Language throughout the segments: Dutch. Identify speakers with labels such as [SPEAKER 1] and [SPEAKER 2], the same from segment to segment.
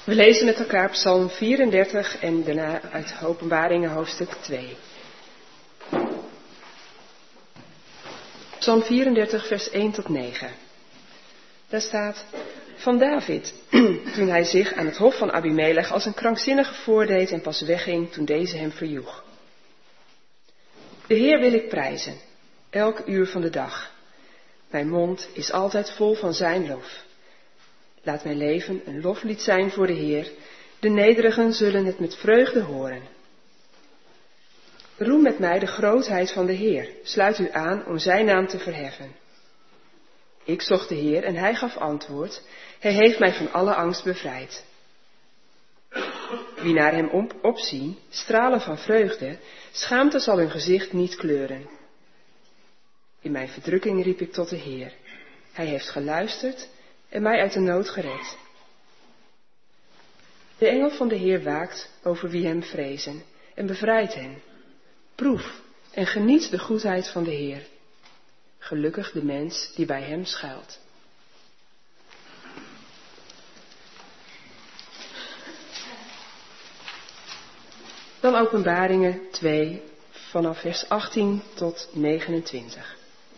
[SPEAKER 1] We lezen met elkaar Psalm 34 en daarna uit Openbaringen hoofdstuk 2. Psalm 34 vers 1 tot 9. Daar staat: van David, toen hij zich aan het hof van Abimelech als een krankzinnige voordeed en pas wegging toen deze hem verjoeg. De Heer wil ik prijzen, elk uur van de dag. Mijn mond is altijd vol van zijn lof. Laat mijn leven een loflied zijn voor de Heer. De nederigen zullen het met vreugde horen. Roem met mij de grootheid van de Heer. Sluit u aan om zijn naam te verheffen. Ik zocht de Heer en hij gaf antwoord. Hij heeft mij van alle angst bevrijd. Wie naar hem opzien, stralen van vreugde, schaamte zal hun gezicht niet kleuren. In mijn verdrukking riep ik tot de Heer. Hij heeft geluisterd en mij uit de nood gered. De engel van de Heer waakt over wie hem vrezen en bevrijdt hen. Proef en geniet de goedheid van de Heer. Gelukkig de mens die bij hem schuilt. Dan Openbaringen 2 vanaf vers 18 tot 29.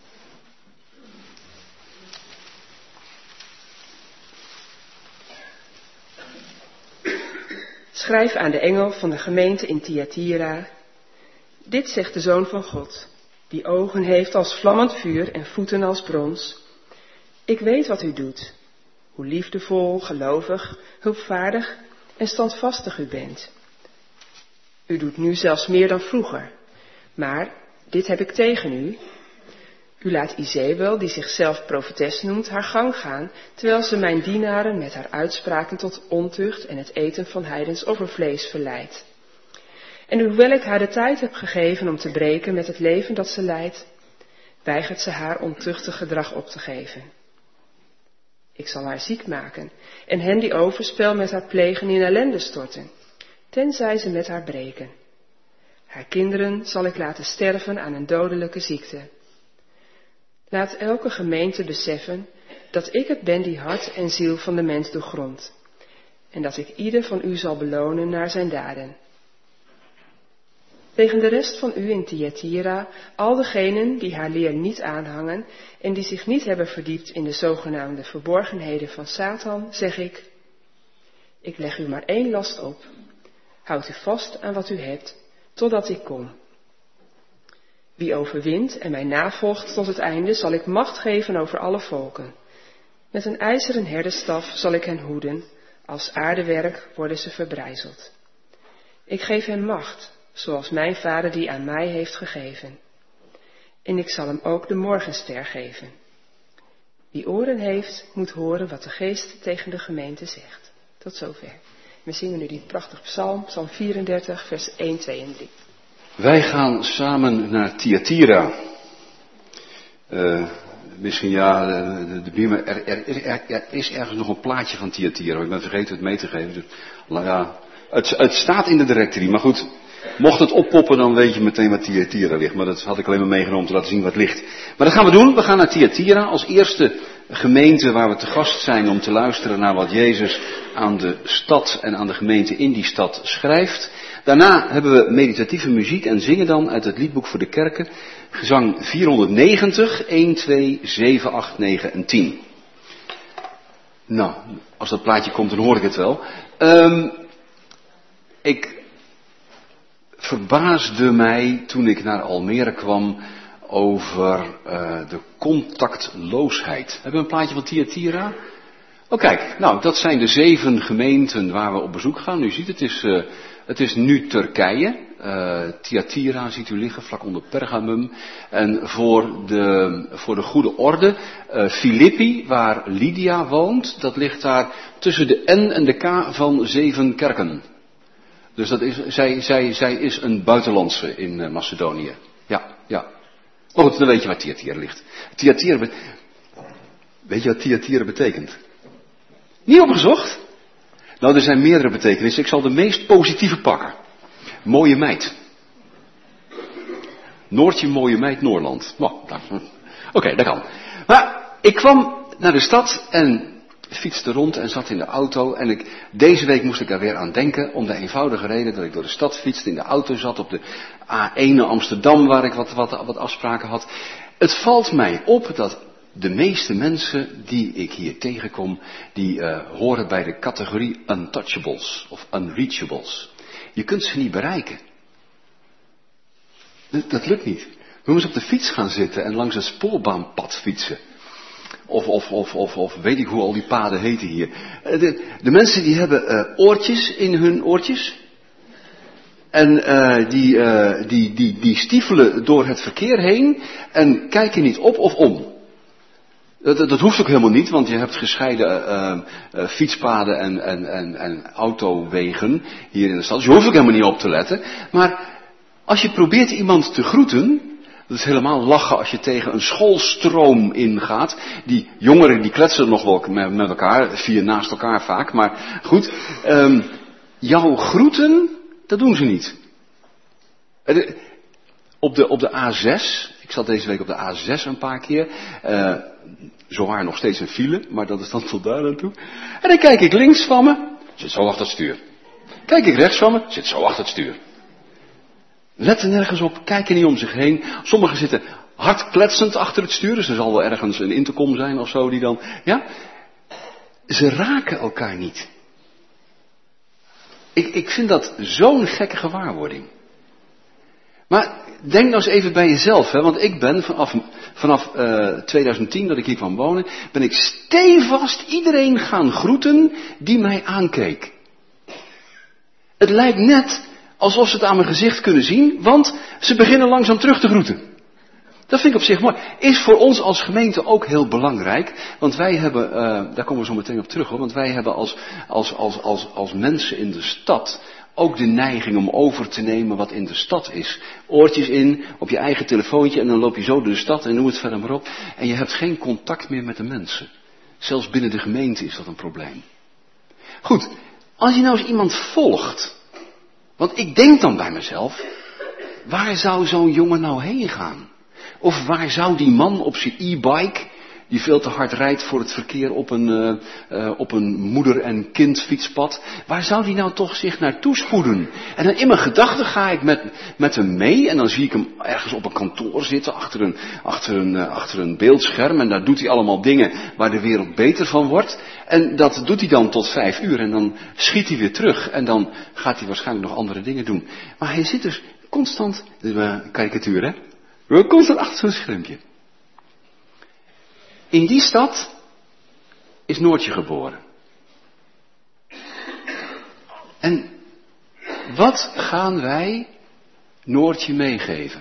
[SPEAKER 1] Schrijf aan de engel van de gemeente in Thyatira. Dit zegt de Zoon van God, die ogen heeft als vlammend vuur en voeten als brons. Ik weet wat u doet, hoe liefdevol, gelovig, hulpvaardig en standvastig u bent. U doet nu zelfs meer dan vroeger, maar dit heb ik tegen u. U laat Izebel, die zichzelf profetes noemt, haar gang gaan, terwijl ze mijn dienaren met haar uitspraken tot ontucht en het eten van heidens offervlees verleidt. En hoewel ik haar de tijd heb gegeven om te breken met het leven dat ze leidt, weigert ze haar ontuchtig gedrag op te geven. Ik zal haar ziek maken en hen die overspel met haar plegen in ellende storten, tenzij ze met haar breken. Haar kinderen zal ik laten sterven aan een dodelijke ziekte. Laat elke gemeente beseffen dat ik het ben die hart en ziel van de mens doorgrondt, en dat ik ieder van u zal belonen naar zijn daden. Tegen de rest van u in Thyatira, al degenen die haar leer niet aanhangen en die zich niet hebben verdiept in de zogenaamde verborgenheden van Satan, zeg ik: ik leg u maar één last op. Houd u vast aan wat u hebt, totdat ik kom. Wie overwint en mij navolgt tot het einde, zal ik macht geven over alle volken. Met een ijzeren herderstaf zal ik hen hoeden, als aardewerk worden ze verbrijzeld. Ik geef hem macht, zoals mijn Vader die aan mij heeft gegeven. En ik zal hem ook de morgenster geven. Wie oren heeft, moet horen wat de Geest tegen de gemeente zegt. Tot zover. We zingen nu die prachtige psalm, psalm 34, vers 1, 2 en 3.
[SPEAKER 2] Wij gaan samen naar Thyatira. Misschien ja, er is ergens nog een plaatje van Thyatira, maar ik ben vergeten het mee te geven. Dus, ja, het staat in de directory, maar goed, mocht het oppoppen dan weet je meteen wat Thyatira ligt. Maar dat had ik alleen maar meegenomen om te laten zien wat ligt. Maar dat gaan we doen, we gaan naar Thyatira als eerste gemeente waar we te gast zijn om te luisteren naar wat Jezus aan de stad en aan de gemeente in die stad schrijft. Daarna hebben we meditatieve muziek en zingen dan uit het liedboek voor de kerken. Gezang 490, 1, 2, 7, 8, 9 en 10. Nou, als dat plaatje komt dan hoor ik het wel. Ik verbaasde mij toen ik naar Almere kwam over de contactloosheid. Hebben we een plaatje van Thyatira? Oh kijk, nou dat zijn de 7 gemeenten waar we op bezoek gaan. U ziet het is nu Turkije. Thyatira ziet u liggen vlak onder Pergamum. En voor de goede orde, Filippi, waar Lydia woont, dat ligt daar tussen de N en de K van 7 kerken. Dus dat is, zij is een buitenlandse in Macedonië. Ja. Maar goed, dan weet je waar Thyatira ligt. Weet je wat Thyatira betekent? Niet opgezocht? Nou, er zijn meerdere betekenissen. Ik zal de meest positieve pakken. Mooie meid. Noortje, mooie meid, Noorland. Oké, dat kan. Maar ik kwam naar de stad en fietste rond en zat in de auto. En deze week moest ik er weer aan denken, om de eenvoudige reden dat ik door de stad fietste, in de auto zat op de A1 Amsterdam, waar ik wat afspraken had. Het valt mij op dat de meeste mensen die ik hier tegenkom, die horen bij de categorie untouchables of unreachables. Je kunt ze niet bereiken. Dat lukt niet. We moeten op de fiets gaan zitten en langs een spoorbaanpad fietsen. Of weet ik hoe al die paden heten hier. De mensen die hebben oortjes in hun oortjes. En die stiefelen door het verkeer heen en kijken niet op of om. Dat hoeft ook helemaal niet, want je hebt gescheiden fietspaden en autowegen hier in de stad. Dus je hoeft ook helemaal niet op te letten. Maar als je probeert iemand te groeten, dat is helemaal lachen als je tegen een schoolstroom ingaat. Die jongeren die kletsen nog wel met elkaar, 4 naast elkaar vaak. Maar goed, jouw groeten, dat doen ze niet. Op de A6, ik zat deze week op de A6 een paar keer. Zowaar nog steeds een file, maar dat is dan tot daar naartoe. En dan kijk ik links van me, zit zo achter het stuur. Kijk ik rechts van me, zit zo achter het stuur. Letten nergens op, kijken niet om zich heen. Sommigen zitten hard kletsend achter het stuur, dus er zal wel ergens een intercom zijn of zo die dan, ja. Ze raken elkaar niet. Ik vind dat zo'n gekke gewaarwording. Maar denk nou eens even bij jezelf, hè, want ik ben vanaf 2010 dat ik hier kwam wonen, ben ik stevast iedereen gaan groeten die mij aankeek. Het lijkt net alsof ze het aan mijn gezicht kunnen zien, want ze beginnen langzaam terug te groeten. Dat vind ik op zich mooi. Is voor ons als gemeente ook heel belangrijk, want wij hebben, daar komen we zo meteen op terug hoor, want wij hebben als mensen in de stad ook de neiging om over te nemen wat in de stad is. Oortjes in, op je eigen telefoontje en dan loop je zo door de stad en noem het verder maar op. En je hebt geen contact meer met de mensen. Zelfs binnen de gemeente is dat een probleem. Goed, als je nou eens iemand volgt, want ik denk dan bij mezelf, waar zou zo'n jongen nou heen gaan? Of waar zou die man op zijn e-bike, die veel te hard rijdt voor het verkeer op een moeder- en kindfietspad, waar zou die nou toch zich naartoe spoeden? En dan in mijn gedachten ga ik met hem mee en dan zie ik hem ergens op een kantoor zitten achter een beeldscherm en daar doet hij allemaal dingen waar de wereld beter van wordt. En dat doet hij dan tot 5 uur en dan schiet hij weer terug en dan gaat hij waarschijnlijk nog andere dingen doen. Maar hij zit dus constant, karikatuur hè, constant achter zo'n schermpje. In die stad is Noortje geboren. En wat gaan wij Noortje meegeven?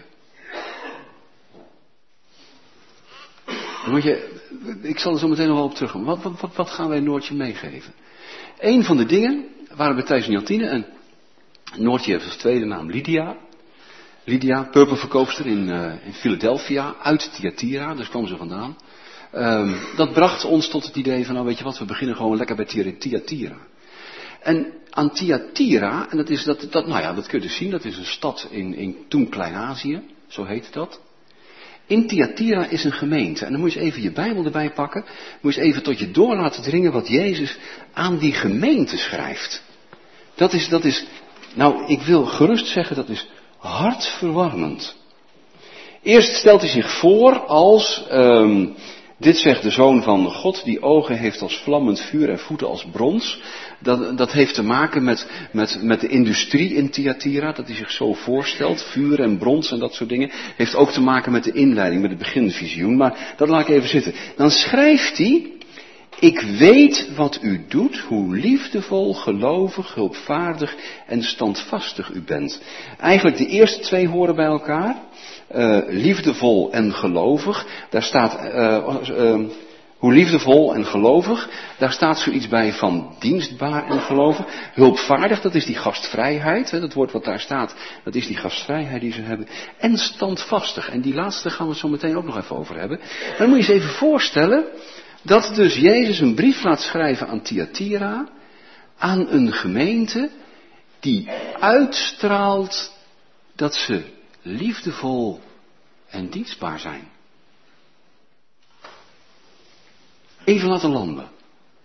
[SPEAKER 2] Ik zal er zo meteen nog wel op terugkomen. Wat gaan wij Noortje meegeven? Een van de dingen waren bij Thijs en Jantine en Noortje heeft als tweede naam Lydia. Lydia, purperverkoopster in Philadelphia, uit Thyatira, daar kwam ze vandaan. Dat bracht ons tot het idee van, nou weet je wat, we beginnen gewoon lekker bij Thyatira. En aan Thyatira, en dat kun je dus zien, dat is een stad in toen Klein-Azië, zo heette dat. In Thyatira is een gemeente. En dan moet je eens even je Bijbel erbij pakken, moet je eens even tot je door laten dringen wat Jezus aan die gemeente schrijft. Dat is, nou ik wil gerust zeggen, dat is hartverwarmend. Eerst stelt hij zich voor als, dit zegt de Zoon van God, die ogen heeft als vlammend vuur en voeten als brons. Dat heeft te maken met de industrie in Thyatira, dat hij zich zo voorstelt, vuur en brons en dat soort dingen. Heeft ook te maken met de inleiding, met het beginvisioen, maar dat laat ik even zitten. Dan schrijft hij, ik weet wat u doet, hoe liefdevol, gelovig, hulpvaardig en standvastig u bent. Eigenlijk de eerste 2 horen bij elkaar. Liefdevol en gelovig. Daar staat, hoe liefdevol en gelovig. Daar staat zoiets bij van dienstbaar en gelovig. Hulpvaardig, dat is die gastvrijheid. Dat woord wat daar staat, dat is die gastvrijheid die ze hebben. En standvastig. En die laatste gaan we het zo meteen ook nog even over hebben. Dan moet je je eens even voorstellen dat dus Jezus een brief laat schrijven aan Thyatira, aan een gemeente die uitstraalt dat ze liefdevol en dienstbaar zijn. Even laten landen.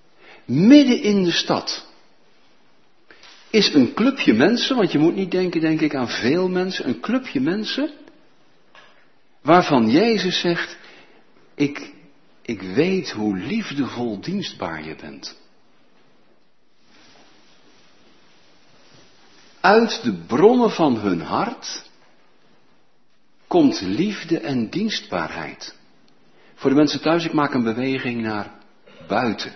[SPEAKER 2] midden in de stad, is een clubje mensen, want je moet niet denken, denk ik, aan veel mensen, een clubje mensen, waarvan Jezus zegt, ik weet hoe liefdevol dienstbaar je bent. Uit de bronnen van hun hart komt liefde en dienstbaarheid. Voor de mensen thuis, ik maak een beweging naar buiten.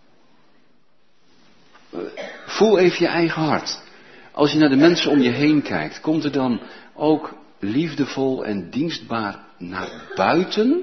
[SPEAKER 2] Voel even je eigen hart. Als je naar de mensen om je heen kijkt, komt er dan ook liefdevol en dienstbaar naar buiten?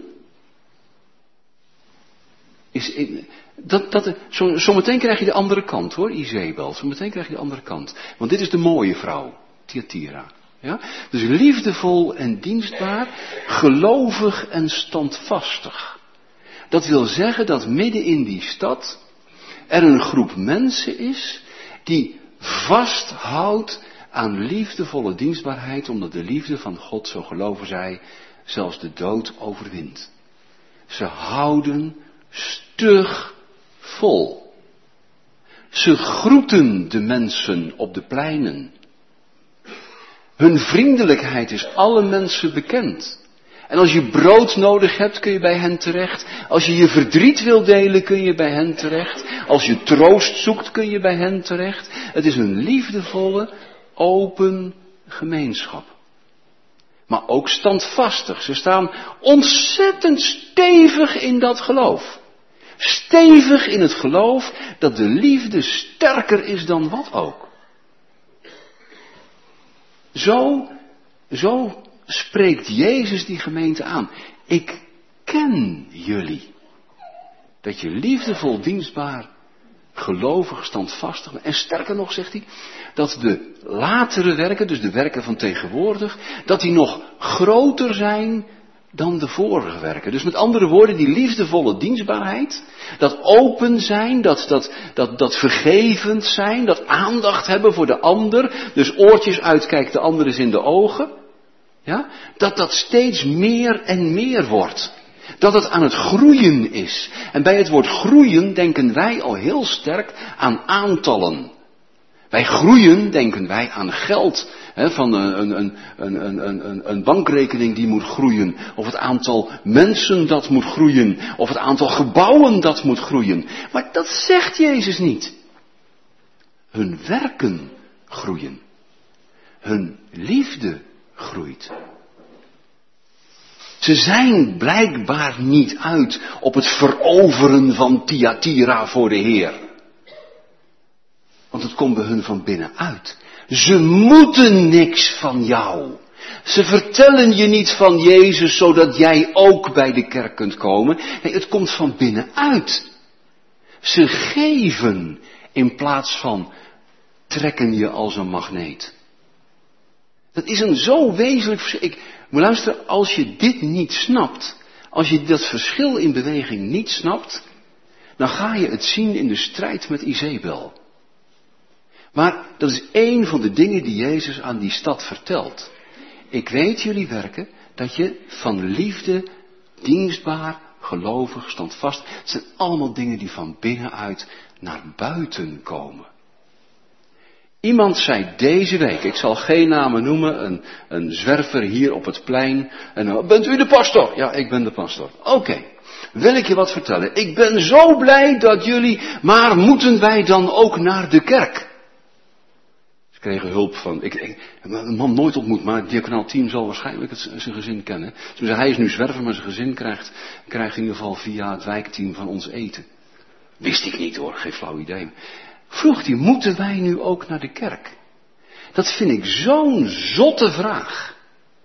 [SPEAKER 2] Zometeen krijg je de andere kant hoor, Izebel. Zometeen krijg je de andere kant. Want dit is de mooie vrouw, Thyatira. Ja? Dus liefdevol en dienstbaar, gelovig en standvastig. Dat wil zeggen dat midden in die stad er een groep mensen is die vasthoudt aan liefdevolle dienstbaarheid, omdat de liefde van God, zo geloven zij, zelfs de dood overwint. Ze houden stug vol. Ze groeten de mensen op de pleinen. Hun vriendelijkheid is alle mensen bekend. En als je brood nodig hebt, kun je bij hen terecht. Als je je verdriet wil delen, kun je bij hen terecht. Als je troost zoekt, kun je bij hen terecht. Het is een liefdevolle, open gemeenschap. Maar ook standvastig. Ze staan ontzettend stevig in dat geloof. Stevig in het geloof dat de liefde sterker is dan wat ook. Zo spreekt Jezus die gemeente aan. Ik ken jullie. Dat je liefdevol, dienstbaar, gelovig, standvastig bent. En sterker nog, zegt hij, dat de latere werken, dus de werken van tegenwoordig, dat die nog groter zijn dan de vorige werken. Dus met andere woorden, die liefdevolle dienstbaarheid, dat open zijn, dat vergevend zijn, dat aandacht hebben voor de ander, dus oortjes uitkijken, de ander is in de ogen, ja, dat steeds meer en meer wordt. Dat het aan het groeien is. En bij het woord groeien denken wij al heel sterk aan aantallen. Bij groeien denken wij aan geld. Van een bankrekening die moet groeien. Of het aantal mensen dat moet groeien. Of het aantal gebouwen dat moet groeien. Maar dat zegt Jezus niet. Hun werken groeien. Hun liefde groeit. Ze zijn blijkbaar niet uit op het veroveren van Thyatira voor de Heer. Want het komt bij hun van binnenuit. Ze moeten niks van jou. Ze vertellen je niet van Jezus zodat jij ook bij de kerk kunt komen. Nee, het komt van binnenuit. Ze geven in plaats van trekken je als een magneet. Dat is een zo wezenlijk verschil. Maar luister, als je dit niet snapt, als je dat verschil in beweging niet snapt, dan ga je het zien in de strijd met Izebel. Maar dat is één van de dingen die Jezus aan die stad vertelt. Ik weet jullie werken, dat je van liefde, dienstbaar, gelovig, standvast, het zijn allemaal dingen die van binnenuit naar buiten komen. Iemand zei deze week, ik zal geen namen noemen, een zwerver hier op het plein. En bent u de pastor? Ja, ik ben de pastor. Oké, wil ik je wat vertellen. Ik ben zo blij dat jullie, maar moeten wij dan ook naar de kerk? Ze kregen hulp van, ik heb een man nooit ontmoet, maar het diaconaal team zal waarschijnlijk zijn gezin kennen. Dus hij is nu zwerver, maar zijn gezin krijgt in ieder geval via het wijkteam van ons eten. Wist ik niet hoor, geen flauw idee. Vroeg hij, moeten wij nu ook naar de kerk? Dat vind ik zo'n zotte vraag.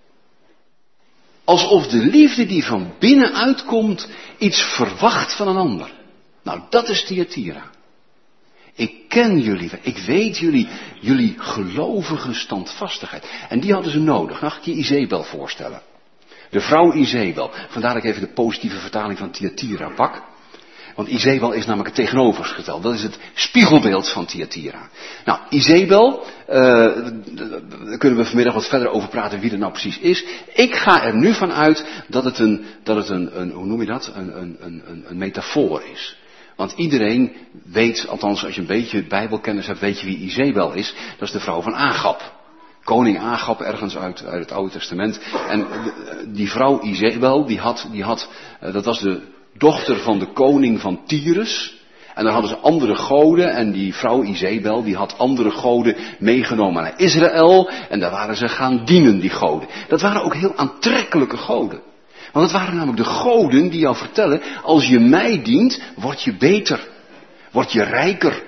[SPEAKER 2] Alsof de liefde die van binnenuit komt iets verwacht van een ander. Nou, dat is Thyatira. Ik ken jullie, ik weet jullie gelovige standvastigheid. En die hadden ze nodig. Nou ga ik je Izebel voorstellen. De vrouw Izebel. Vandaar dat ik even de positieve vertaling van Thyatira pak. Want Izebel is namelijk het tegenovergestelde. Dat is het spiegelbeeld van Thyatira. Nou, Izebel, daar kunnen we vanmiddag wat verder over praten wie dat nou precies is. Ik ga er nu van uit dat het een hoe noem je dat? Een metafoor is. Want iedereen weet, althans als je een beetje bijbelkennis hebt, weet je wie Izebel is. Dat is de vrouw van Agab. Koning Agab, ergens uit het Oude Testament. En die vrouw Izebel, dat was de dochter van de koning van Tyrus. En daar hadden ze andere goden en die vrouw Izebel, die had andere goden meegenomen naar Israël. En daar waren ze gaan dienen, die goden. Dat waren ook heel aantrekkelijke goden. Want het waren namelijk de goden die jou vertellen, als je mij dient, word je beter. Word je rijker.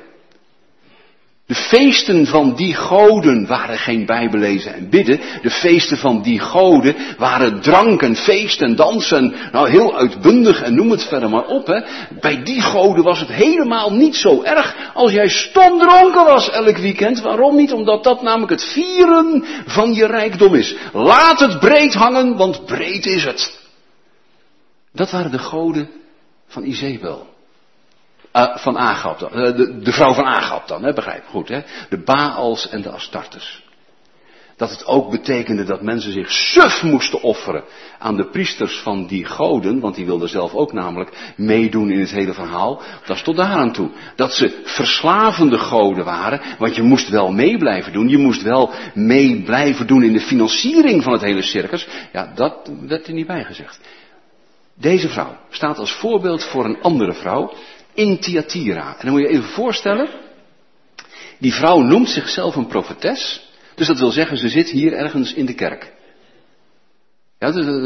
[SPEAKER 2] De feesten van die goden waren geen bijbellezen en bidden. De feesten van die goden waren drank en feest en dansen. Nou, heel uitbundig en noem het verder maar op. Hè. Bij die goden was het helemaal niet zo erg als jij stomdronken was elk weekend. Waarom niet? Omdat dat namelijk het vieren van je rijkdom is. Laat het breed hangen, want breed is het. Dat waren de goden van Izebel. Van Agab dan. De vrouw van Agab dan, hè, begrijp goed, hè. De Baals en de Astartes. Dat het ook betekende dat mensen zich suf moesten offeren aan de priesters van die goden, want die wilden zelf ook namelijk meedoen in het hele verhaal. Dat is tot daaraan toe. Dat ze verslavende goden waren, want je moest wel mee blijven doen. Je moest wel mee blijven doen in de financiering van het hele circus. Ja, dat werd er niet bij gezegd. Deze vrouw staat als voorbeeld voor een andere vrouw in Thyatira. En dan moet je even voorstellen, die vrouw noemt zichzelf een profetes. Dus dat wil zeggen, ze zit hier ergens in de kerk. Ja,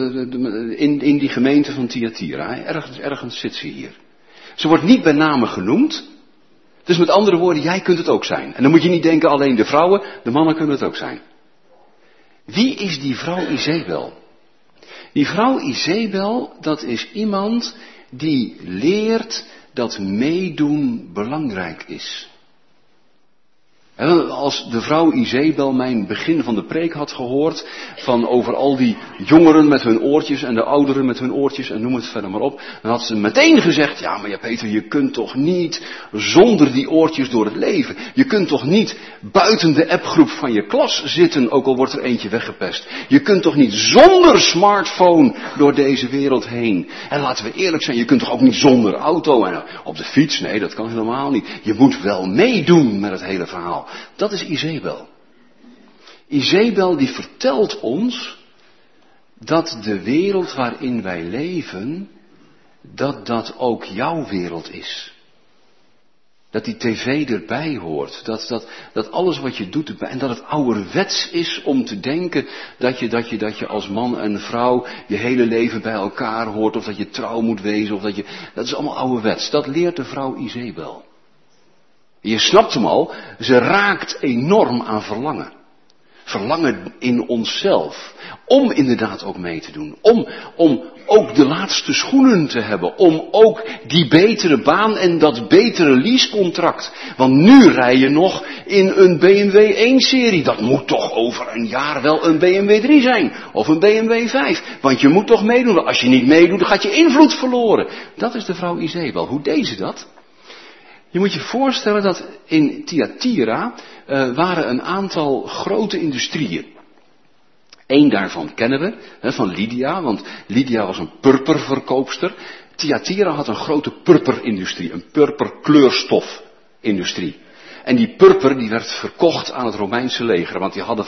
[SPEAKER 2] in die gemeente van Thyatira. Ergens zit ze hier. Ze wordt niet bij name genoemd. Dus met andere woorden, jij kunt het ook zijn. En dan moet je niet denken alleen de vrouwen, de mannen kunnen het ook zijn. Wie is die vrouw Izebel? Die vrouw Izebel, dat is iemand die leert dat meedoen belangrijk is. En als de vrouw Izebel mijn begin van de preek had gehoord, van over al die jongeren met hun oortjes en de ouderen met hun oortjes en noem het verder maar op, dan had ze meteen gezegd, ja maar ja Peter, je kunt toch niet zonder die oortjes door het leven. Je kunt toch niet buiten de appgroep van je klas zitten, ook al wordt er eentje weggepest. Je kunt toch niet zonder smartphone door deze wereld heen. En laten we eerlijk zijn, je kunt toch ook niet zonder auto en op de fiets, nee dat kan helemaal niet. Je moet wel meedoen met het hele verhaal. Dat is Izebel. Izebel die vertelt ons dat de wereld waarin wij leven, dat ook jouw wereld is. Dat die tv erbij hoort. Dat alles wat je doet erbij. En dat het ouderwets is om te denken dat je als man en vrouw je hele leven bij elkaar hoort. Of dat je trouw moet wezen. Dat is allemaal ouderwets. Dat leert de vrouw Izebel. Je snapt hem al, ze raakt enorm aan verlangen. Verlangen in onszelf. Om inderdaad ook mee te doen. Om ook de laatste schoenen te hebben. Om ook die betere baan en dat betere leasecontract. Want nu rij je nog in een BMW 1-serie. Dat moet toch over een jaar wel een BMW 3 zijn. Of een BMW 5. Want je moet toch meedoen. Als je niet meedoet, dan gaat je invloed verloren. Dat is de vrouw Izebel. Hoe deed ze dat? Je moet je voorstellen dat in Thyatira waren een aantal grote industrieën. Eén daarvan kennen we, van Lydia, want Lydia was een purperverkoopster. Thyatira had een grote purperindustrie, een purperkleurstofindustrie. En die purper die werd verkocht aan het Romeinse leger, want die hadden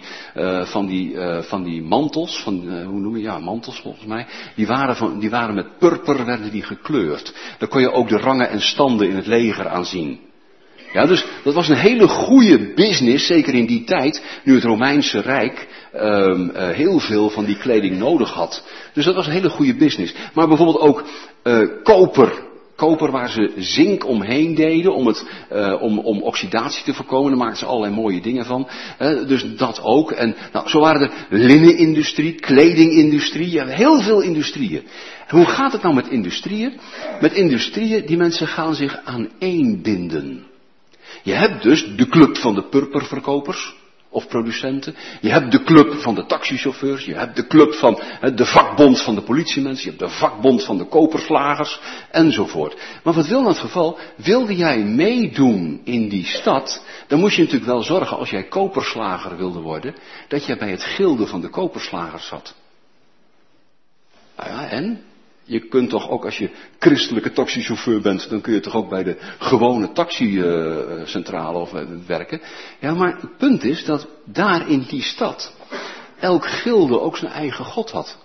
[SPEAKER 2] van die mantels, hoe noem je, ja, mantels volgens mij, die waren met purper, werden die gekleurd. Daar kon je ook de rangen en standen in het leger aan zien. Ja, dus dat was een hele goede business, zeker in die tijd, nu het Romeinse Rijk heel veel van die kleding nodig had. Dus dat was een hele goede business. Maar bijvoorbeeld ook koper. Koper waar ze zink omheen deden om oxidatie te voorkomen. Daar maakten ze allerlei mooie dingen van. Dus dat ook. En nou, zo waren er linnenindustrie, kledingindustrie. Ja, heel veel industrieën. En hoe gaat het nou met industrieën? Met industrieën, die mensen gaan zich aaneenbinden. Je hebt dus de club van de purperverkopers. Of producenten. Je hebt de club van de taxichauffeurs. Je hebt de club van de vakbond van de politiemensen. Je hebt de vakbond van de koperslagers. Enzovoort. Maar wat wil nou het geval? Wilde jij meedoen in die stad. Dan moest je natuurlijk wel zorgen als jij koperslager wilde worden. Dat jij bij het gilde van de koperslagers zat. Nou ja, en? Je kunt toch ook, als je christelijke taxichauffeur bent, dan kun je toch ook bij de gewone taxicentrale werken. Ja, maar het punt is dat daar in die stad elk gilde ook zijn eigen god had.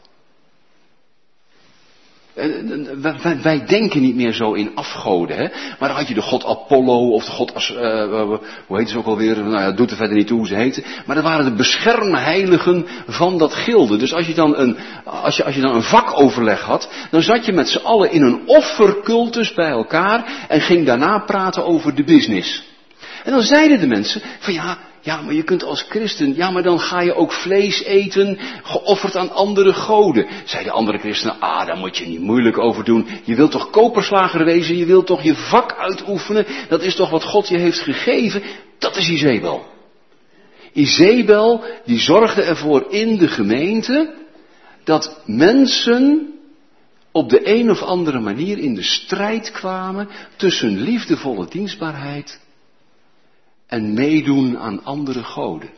[SPEAKER 2] Wij denken niet meer zo in afgoden, hè. Maar dan had je de god Apollo of de god, hoe heet ze ook alweer, nou ja, doet er verder niet toe hoe ze heten. Maar dat waren de beschermheiligen van dat gilde. Dus als je dan een vakoverleg had, dan zat je met z'n allen in een offercultus bij elkaar en ging daarna praten over de business. En dan zeiden de mensen van ja, maar je kunt als christen, ja, maar dan ga je ook vlees eten, geofferd aan andere goden. Zeiden andere christenen, daar moet je niet moeilijk over doen. Je wilt toch koperslager wezen, je wilt toch je vak uitoefenen. Dat is toch wat God je heeft gegeven. Dat is Izebel. Izebel, die zorgde ervoor in de gemeente dat mensen op de een of andere manier in de strijd kwamen tussen liefdevolle dienstbaarheid en meedoen aan andere goden.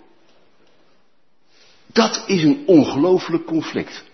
[SPEAKER 2] Dat is een ongelooflijk conflict.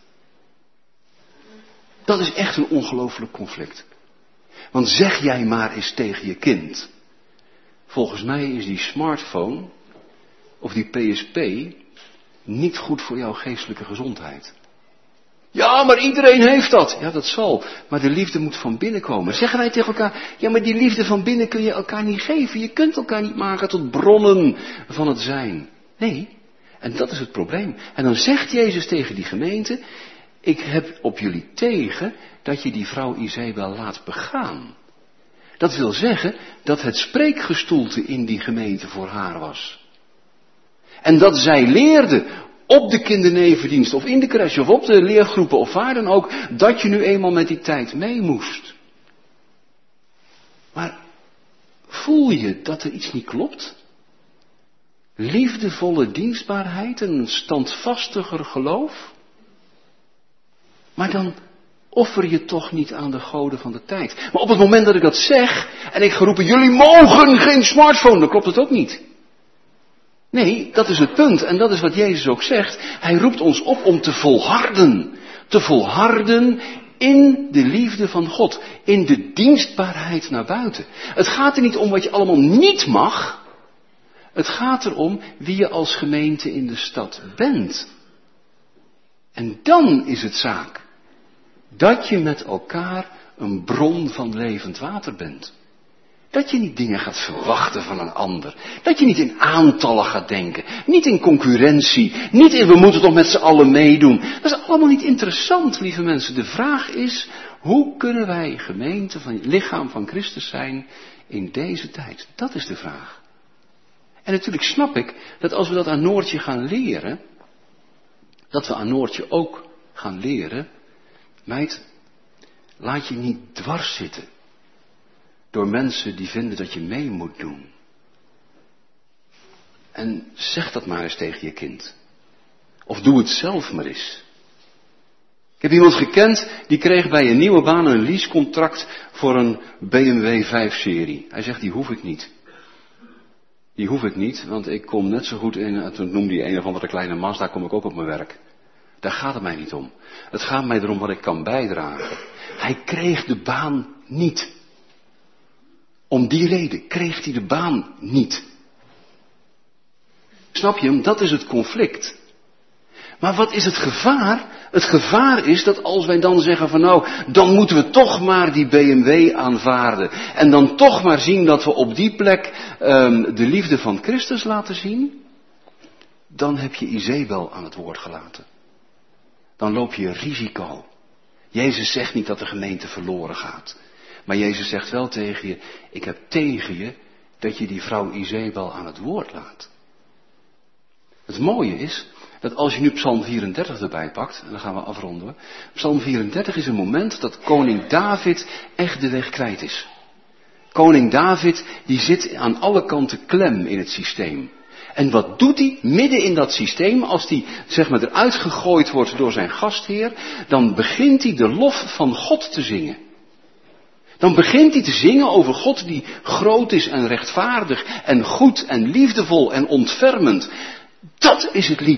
[SPEAKER 2] Dat is echt een ongelooflijk conflict. Want zeg jij maar eens tegen je kind, volgens mij is die smartphone of die PSP niet goed voor jouw geestelijke gezondheid. Ja, maar iedereen heeft dat. Ja, dat zal. Maar de liefde moet van binnen komen. Zeggen wij tegen elkaar, ja, maar die liefde van binnen kun je elkaar niet geven. Je kunt elkaar niet maken tot bronnen van het zijn. Nee. En dat is het probleem. En dan zegt Jezus tegen die gemeente, ik heb op jullie tegen dat je die vrouw Izebel laat begaan. Dat wil zeggen dat het spreekgestoelte in die gemeente voor haar was. En dat zij leerde op de kindernevendienst of in de crèche of op de leergroepen of waar dan ook, dat je nu eenmaal met die tijd mee moest. Maar voel je dat er iets niet klopt? Liefdevolle dienstbaarheid en een standvastiger geloof? Maar dan offer je toch niet aan de goden van de tijd. Maar op het moment dat ik dat zeg en ik ga roepen, jullie mogen geen smartphone, dan klopt het ook niet. Nee, dat is het punt. En dat is wat Jezus ook zegt. Hij roept ons op om te volharden. Te volharden in de liefde van God. In de dienstbaarheid naar buiten. Het gaat er niet om wat je allemaal niet mag. Het gaat erom wie je als gemeente in de stad bent. En dan is het zaak dat je met elkaar een bron van levend water bent. Dat je niet dingen gaat verwachten van een ander. Dat je niet in aantallen gaat denken. Niet in concurrentie. Niet in we moeten toch met z'n allen meedoen. Dat is allemaal niet interessant, lieve mensen. De vraag is, hoe kunnen wij gemeente van het lichaam van Christus zijn in deze tijd? Dat is de vraag. En natuurlijk snap ik dat als we dat aan Noortje gaan leren, dat we aan Noortje ook gaan leren, meid, laat je niet dwars zitten door mensen die vinden dat je mee moet doen. En zeg dat maar eens tegen je kind. Of doe het zelf maar eens. Ik heb iemand gekend, die kreeg bij een nieuwe baan een leasecontract voor een BMW 5-serie. Hij zegt, die hoef ik niet. Die hoef ik niet, want ik kom net zo goed in, toen noemde hij een of andere kleine Mazda, kom ik ook op mijn werk. Daar gaat het mij niet om. Het gaat mij erom wat ik kan bijdragen. Hij kreeg de baan niet. Om die reden kreeg hij de baan niet. Snap je hem? Dat is het conflict. Maar wat is het gevaar? Het gevaar is dat als wij dan zeggen van nou, dan moeten we toch maar die BMW aanvaarden. En dan toch maar zien dat we op die plek de liefde van Christus laten zien. Dan heb je Izebel aan het woord gelaten. Dan loop je risico. Jezus zegt niet dat de gemeente verloren gaat. Maar Jezus zegt wel tegen je, ik heb tegen je dat je die vrouw Izebel aan het woord laat. Het mooie is dat als je nu Psalm 34 erbij pakt, en dan gaan we afronden. Psalm 34 is een moment dat koning David echt de weg kwijt is. Koning David die zit aan alle kanten klem in het systeem. En wat doet hij midden in dat systeem, als hij zeg maar eruit gegooid wordt door zijn gastheer, dan begint hij de lof van God te zingen. Dan begint hij te zingen over God die groot is en rechtvaardig en goed en liefdevol en ontfermend. Dat is het lied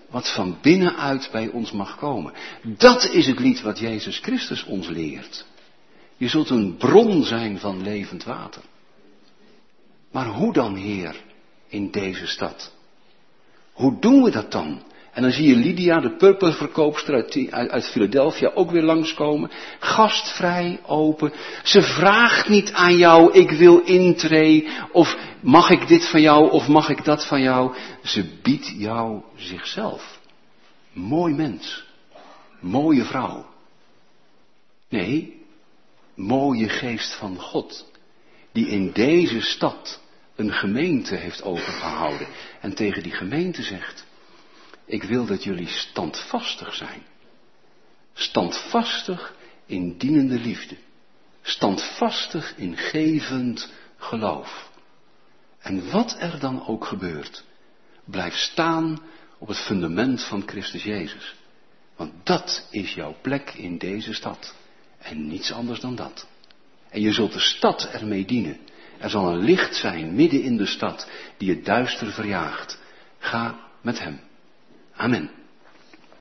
[SPEAKER 2] wat van binnenuit bij ons mag komen. Dat is het lied wat Jezus Christus ons leert. Je zult een bron zijn van levend water. Maar hoe dan, Heer, in deze stad? Hoe doen we dat dan? En dan zie je Lydia, de purperverkoopster uit Philadelphia, ook weer langskomen. Gastvrij, open. Ze vraagt niet aan jou, ik wil intree, of mag ik dit van jou, of mag ik dat van jou. Ze biedt jou zichzelf. Mooi mens. Mooie vrouw. Nee, mooie geest van God. Die in deze stad een gemeente heeft overgehouden. En tegen die gemeente zegt: ik wil dat jullie standvastig zijn. Standvastig in dienende liefde. Standvastig in gevend geloof. En wat er dan ook gebeurt, blijf staan op het fundament van Christus Jezus. Want dat is jouw plek in deze stad. En niets anders dan dat. En je zult de stad ermee dienen. Er zal een licht zijn midden in de stad die het duister verjaagt. Ga met hem. Amen.